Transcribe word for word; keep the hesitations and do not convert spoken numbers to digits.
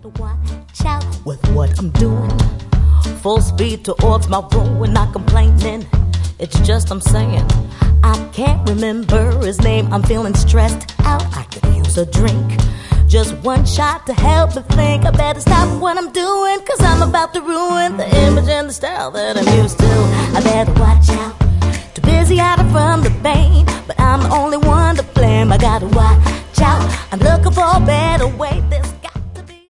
to watch out with what I'm doing. Full speed towards my road, not complaining. It's just I'm saying I can't remember his name. I'm feeling stressed out. I could use a drink. Just one shot to help me think. I better stop what I'm doing, cause I'm about to ruin the image and the style that I'm used to. I better watch out. Too busy hiding from the pain, but I'm the only one